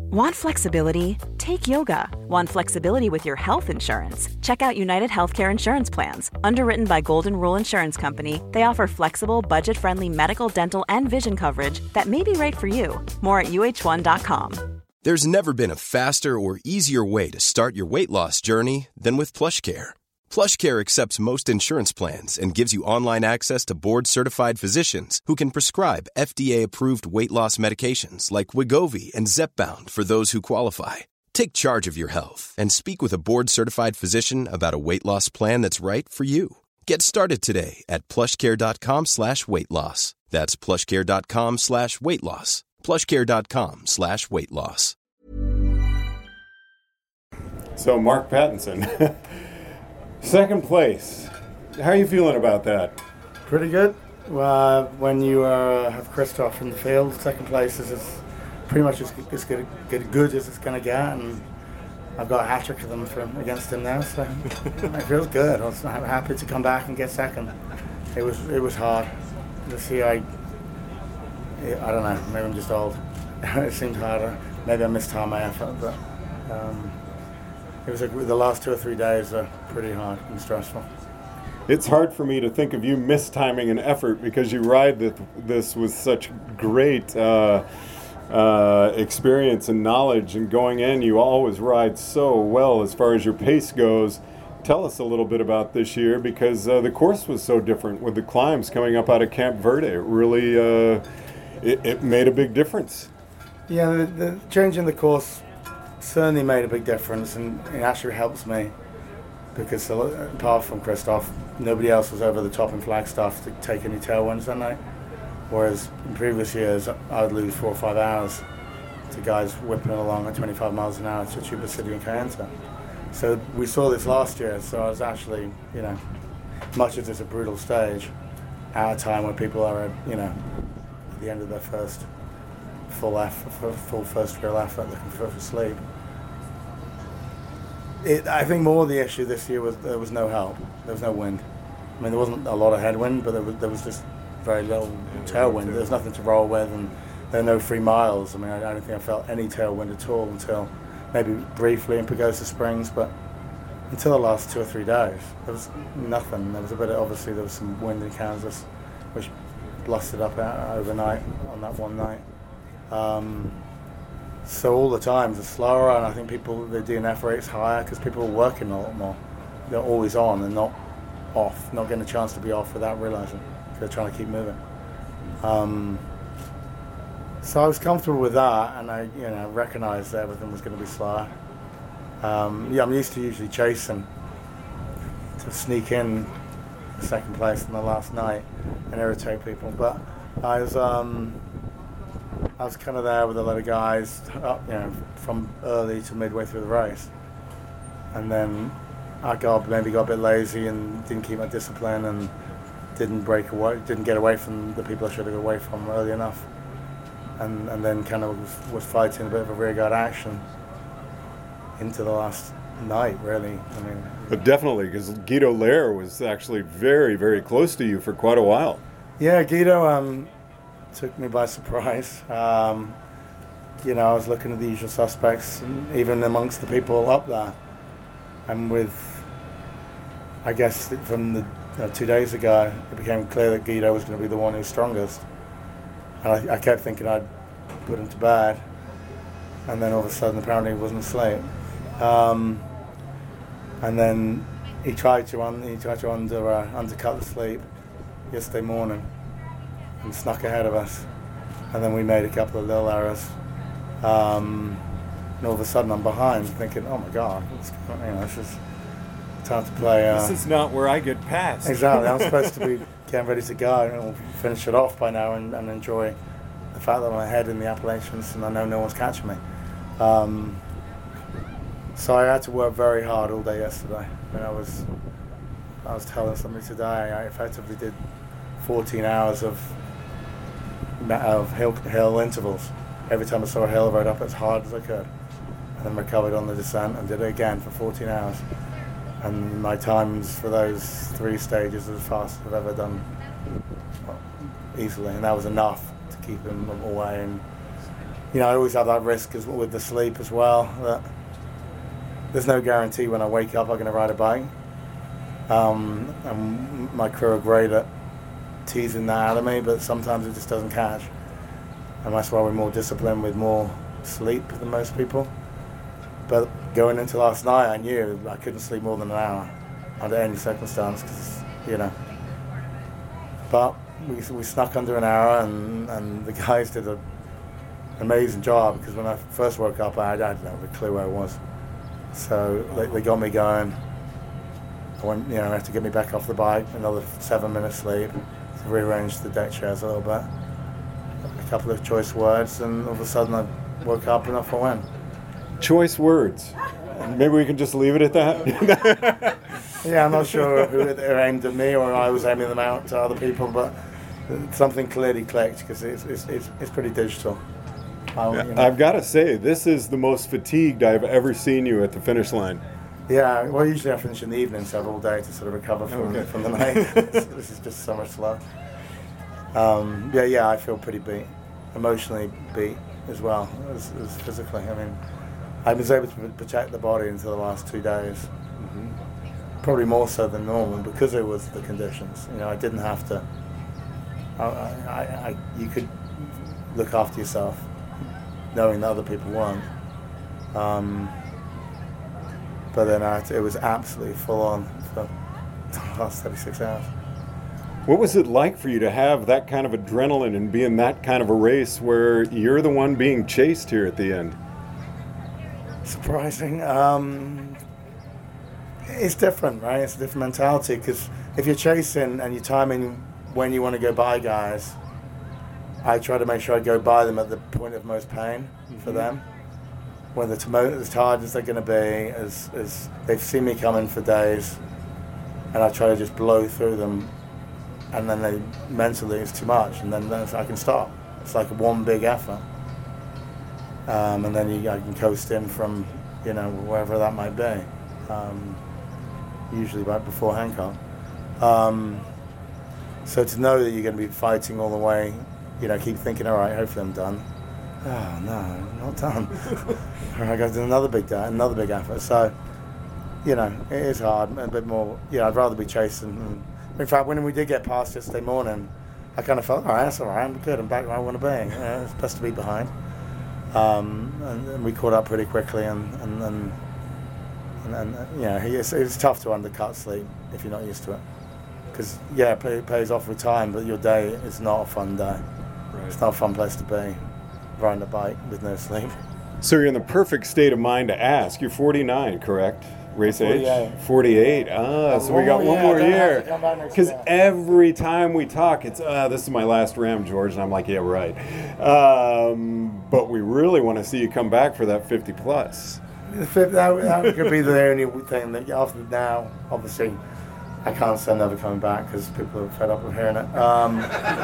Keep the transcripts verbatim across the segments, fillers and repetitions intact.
Want flexibility? Take yoga. Want flexibility with your health insurance? Check out United Healthcare Insurance Plans. Underwritten by Golden Rule Insurance Company, they offer flexible, budget-friendly medical, dental, and vision coverage that may be right for you. More at U H one dot com. There's never been a faster or easier way to start your weight loss journey than with PlushCare. PlushCare accepts most insurance plans and gives you online access to board-certified physicians who can prescribe F D A-approved weight loss medications like Wegovy and Zepbound for those who qualify. Take charge of your health and speak with a board-certified physician about a weight loss plan that's right for you. Get started today at plushcare.com slash weight loss. That's plushcare.com slash weight loss. plushcare.com slash weight loss. So Mark Pattinson, second place. How are you feeling about that? Pretty good. Uh, when you uh, have Christoph in the field, second place is as, pretty much as, as good, good, good as it's going to get, and I've got a hat-trick of them from, against him now, so it feels good. I was happy to come back and get second. It was it was hard. This year, I, I don't know, maybe I'm just old. It seemed harder. Maybe I missed time my effort, but um, it was a, the last two or three days are pretty hard and stressful. It's hard for me to think of you mistiming an effort because you ride this, this with such great uh, uh, experience and knowledge, and going in you always ride so well as far as your pace goes. Tell us a little bit about this year, because uh, the course was so different with the climbs coming up out of Camp Verde. It really uh, it, it made a big difference. Yeah, the, the change in the course certainly made a big difference, and it actually helps me because apart from Christoph, nobody else was over the top in Flagstaff to take any tailwinds that night. Whereas in previous years, I would lose four or five hours to guys whipping along at twenty-five miles an hour to Tuba City and Kayenta. So we saw this last year, so I was actually, you know, much as it's a brutal stage, at a time when people are, you know, at the end of their first full effort, full first real effort, looking for, for sleep. It, I think more of the issue this year was there was no help. There was no wind. I mean, there wasn't a lot of headwind, but there was, there was just very little tailwind. There was nothing to roll with, and there were no free miles. I mean, I, I don't think I felt any tailwind at all until maybe briefly in Pagosa Springs, but until the last two or three days, there was nothing. There was a bit of, obviously, there was some wind in Kansas, which blusted up out overnight on that one night. Um, so all the times it's slower, and I think people, their D N F rate's higher because people are working a lot more. They're always on and not off, not getting a chance to be off without realizing. They're trying to keep moving. Um, so I was comfortable with that, and I, you know, recognized that everything was going to be slower. Um, yeah, I'm used to usually chasing to sneak in the second place in the last night and irritate people, but I was um, I was kind of there with a lot of guys, up, you know, from early to midway through the race, and then I got maybe got a bit lazy and didn't keep my discipline and didn't break away, didn't get away from the people I should have got away from early enough, and and then kind of was, was fighting a bit of a rearguard action into the last night, really. I mean, but definitely, because Guido Lehr was actually very, very close to you for quite a while. Yeah, Guido um, took me by surprise. Um, you know, I was looking at the usual suspects, even amongst the people up there, and with, I guess, from the you know, two days ago, it became clear that Guido was going to be the one who's strongest, and I, I kept thinking I'd put him to bed, and then all of a sudden, apparently, he wasn't asleep. Um, and then he tried to un- he tried to under uh, undercut the sleep yesterday morning and snuck ahead of us, and then we made a couple of little errors. Um, and all of a sudden, I'm behind, thinking, "Oh my God, what's going on? You know, this is time to play." Uh, this is not where I get past. Exactly. I'm supposed to be getting ready to go and we'll finish it off by now and, and enjoy the fact that I'm ahead in the Appalachians and I know no one's catching me. Um, So I had to work very hard all day yesterday. I mean, I was, I was telling somebody today, I effectively did fourteen hours of of hill, hill intervals. Every time I saw a hill, I rode up as hard as I could, and then recovered on the descent and did it again for fourteen hours. And my times for those three stages are the fastest I've ever done, well, easily, and that was enough to keep him away. And you know, I always have that risk as with the sleep as well. That there's no guarantee when I wake up I'm going to ride a bike. Um, and my crew are great at teasing that out of me, but sometimes it just doesn't catch. And that's why we're more disciplined with more sleep than most people. But going into last night, I knew I couldn't sleep more than an hour under any circumstance, because, you know. But we we snuck under an hour, and, and the guys did an amazing job, because when I first woke up, I, I didn't have a clue where I was. So they, they got me going. I went, you know, I had to get me back off the bike, another seven minutes sleep, to rearrange the deck chairs a little bit. A couple of choice words, and all of a sudden I woke up and off I went. Choice words. Maybe we can just leave it at that. Yeah, I'm not sure who they're aimed at me or I was aiming them out to other people, but something clearly clicked, because it's, it's, it's, it's pretty digital. I, you know. I've got to say, this is the most fatigued I've ever seen you at the finish line. Yeah, well, usually I finish in the evening, so I have all day to sort of recover from, okay. from the night. This is just so much slow. Um, yeah, yeah, I feel pretty beat, emotionally beat as well as, as physically. I mean, I was able to protect the body until the last two days, mm-hmm. probably more so than normal, because it was the conditions. You know, I didn't have to. I, I, I, you could look after yourself, knowing that other people weren't. Um, But then I, it was absolutely full on for the last thirty-six hours. What was it like for you to have that kind of adrenaline and be in that kind of a race where you're the one being chased here at the end? Surprising. Um, it's different, right? It's a different mentality, because if you're chasing and you're timing when you want to go by guys, I try to make sure I go by them at the point of most pain mm-hmm. for them. When they're t- as tired as they're going to be, as, as they've seen me coming for days, and I try to just blow through them, and then they mentally it's too much, and then, then I can stop. It's like one big effort, um, and then you, I can coast in from, you know, wherever that might be, um, usually right before Hancock. Um, so to know that you're going to be fighting all the way, you know, keep thinking, all right, hopefully I'm done. Oh no, not done. I got to do another big day, another big effort. So, you know, it is hard, a bit more. Yeah, I'd rather be chasing. And in fact, when we did get past yesterday morning, I kind of felt, all right, that's all right, I'm good, I'm back where I want to be. You know, it's best to be behind. Um, and, and we caught up pretty quickly, and and and, and, and yeah, it's, it's tough to undercut sleep if you're not used to it. Because yeah, it, pay, it pays off with time, but your day is not a fun day. Right. It's not a fun place to be. Riding a bike with no sleep. So you're in the perfect state of mind to ask. You're forty-nine, correct? Race age? forty-eight. Ah, so we got one more year. Because every time we talk, it's, uh, this is my last Ram, George. And I'm like, yeah, right. Um, but we really want to see you come back for that fifty plus. That, that could be the only thing that after now, obviously, I can't say I'm never coming back because people are fed up with hearing it. Um,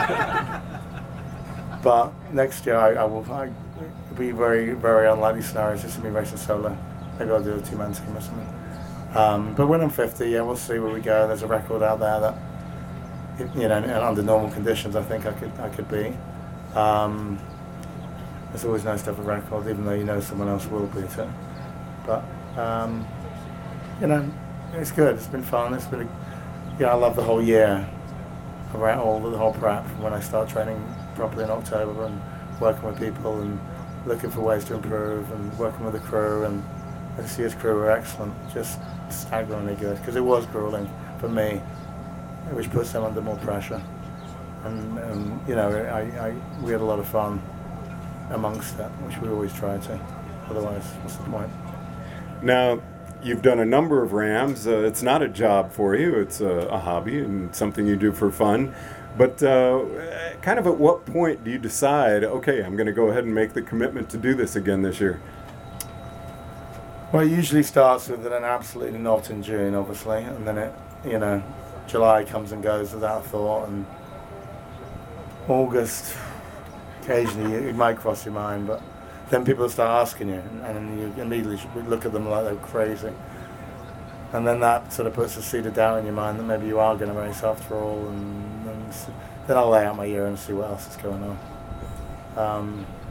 But next year, I, I will I, it'll be very, very unlikely scenarios just to be racing solo. Maybe I'll do a two-man team or something. Um, but when I'm fifty, yeah, we'll see where we go. There's a record out there that, you know, and under normal conditions, I think I could I could beat. Um, it's always nice to have a record, even though you know someone else will beat it. But um, you know, it's good. It's been fun. It's been, a, you know, I love the whole year. Around all the whole prep from when I start training properly in October and working with people and looking for ways to improve and working with the crew, and I see his crew were excellent, just staggeringly good, because it was grueling for me, which puts them under more pressure. And, and you know, I, I, we had a lot of fun amongst it, which we always try to. Otherwise, what's the point? Now, you've done a number of Rams. Uh, it's not a job for you. It's a, a hobby and something you do for fun. But uh, kind of at what point do you decide, okay, I'm going to go ahead and make the commitment to do this again this year? Well, it usually starts with an absolutely not in June, obviously. And then, it, you know, July comes and goes without a thought. And August, occasionally it might cross your mind, but then people start asking you, and then you immediately look at them like they're crazy. And then that sort of puts a seed of doubt in your mind that maybe you are going to race after all. And, and then I'll lay out my year and see what else is going on. Um,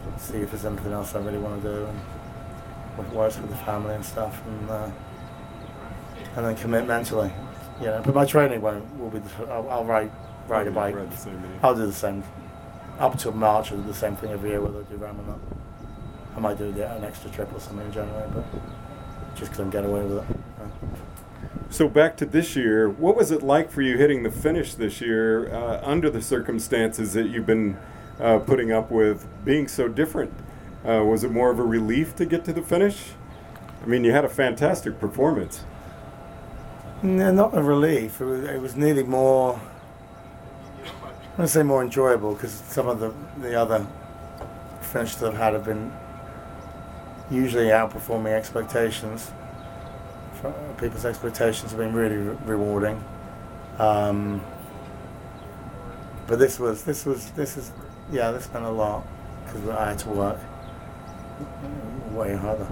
see if there's anything else I really want to do, and what works with the family and stuff, and uh, and then commit mentally. You know, but my training won't will be. The, I'll, I'll ride ride a bike. I'll do the same. Up till March, I'll do the same thing every year, whether I do Ram or not. I might do an extra trip or something in January, but just because I'm getting away with it. Yeah. So back to this year, what was it like for you hitting the finish this year uh, under the circumstances that you've been uh, putting up with being so different? Uh, was it more of a relief to get to the finish? I mean, you had a fantastic performance. No, not a relief. It was, it was nearly more, I want to say more enjoyable, because some of the, the other finishes I've had have been usually outperforming expectations. People's expectations have been really re- rewarding. Um, but this was, this was, this is, yeah, this meant a lot, because I had to work way harder.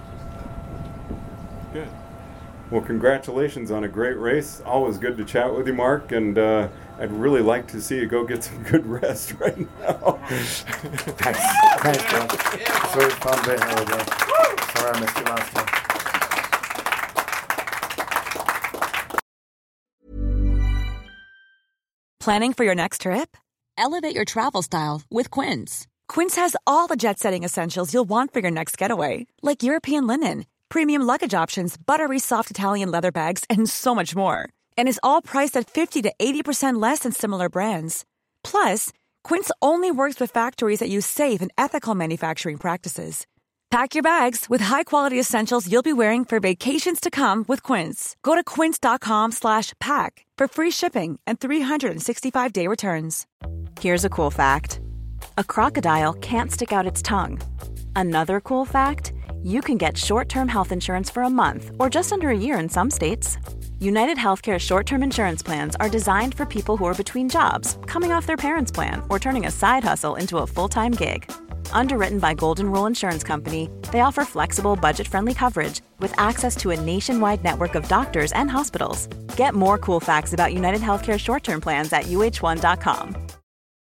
Good. Well, congratulations on a great race. Always good to chat with you, Mark, and uh, I'd really like to see you go get some good rest right now. Thanks. Thanks, John. It's really fun being here with you. Sorry I missed you last time. Planning for your next trip? Elevate your travel style with Quince. Quince has all the jet-setting essentials you'll want for your next getaway, like European linen, premium luggage options, buttery soft Italian leather bags, and so much more. And is all priced at fifty to eighty percent less than similar brands. Plus, Quince only works with factories that use safe and ethical manufacturing practices. Pack your bags with high-quality essentials you'll be wearing for vacations to come with Quince. Go to quince.com slash pack for free shipping and three sixty-five day returns. Here's a cool fact. A crocodile can't stick out its tongue. Another cool fact, you can get short-term health insurance for a month or just under a year in some states. United Healthcare short-term insurance plans are designed for people who are between jobs, coming off their parents' plan, or turning a side hustle into a full-time gig. Underwritten by Golden Rule Insurance Company, they offer flexible, budget-friendly coverage with access to a nationwide network of doctors and hospitals. Get more cool facts about United Healthcare short-term plans at U H one dot com.